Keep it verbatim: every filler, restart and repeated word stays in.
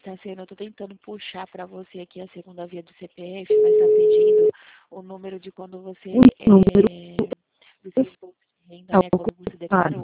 Tassiano, eu estou tentando puxar para você aqui a segunda via do C P F, mas está pedindo o número de quando você, O número é, do seu imposto de renda, está né? Quando você declarou.